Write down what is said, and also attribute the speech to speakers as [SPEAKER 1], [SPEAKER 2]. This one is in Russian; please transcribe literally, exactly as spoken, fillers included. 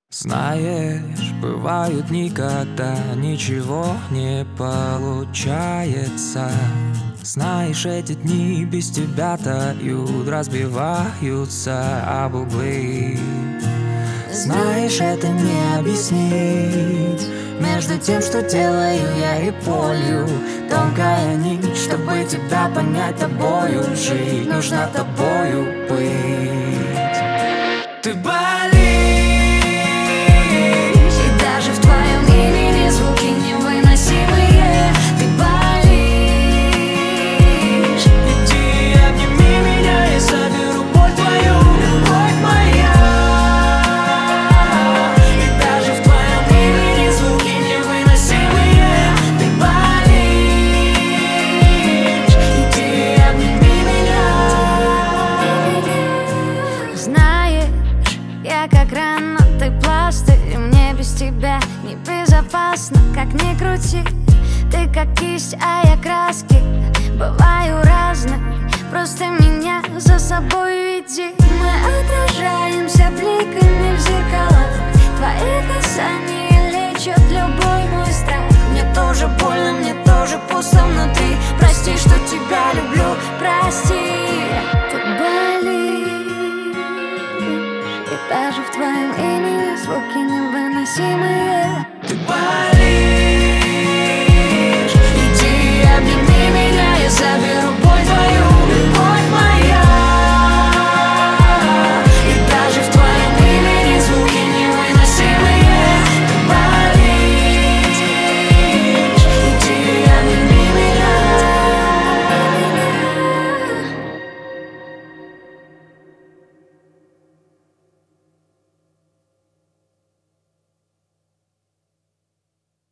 [SPEAKER 1] Знаешь, бывают дни, когда ничего не получается. Знаешь, эти дни без тебя тают, разбиваются об углы. Знаешь, это не объяснить между тем, что делаю я и болью. Тонкая нить, чтобы тебя понять, тобою жить, нужно тобою быть. Ты болишь, и даже в твоем имени звуки невыносимые. Ты болишь, иди обними меня, я заберу боль твою, любовь моя. И даже в твоем имени звуки невыносимые. Ты болишь, иди обними меня.
[SPEAKER 2] Знаешь, я как рана, ты пластырь, мне без тебя небезопасно, как ни крути. Ты как кисть, а я краски, бываю разной, просто меня за собой веди. Мы отражаемся бликами в зеркалах, твои касания лечат любой мой страх. Мне тоже больно, мне тоже пусто внутри. Прости, что тебя люблю, прости. Ты болишь, и даже в твоем имени звуки невыносимы.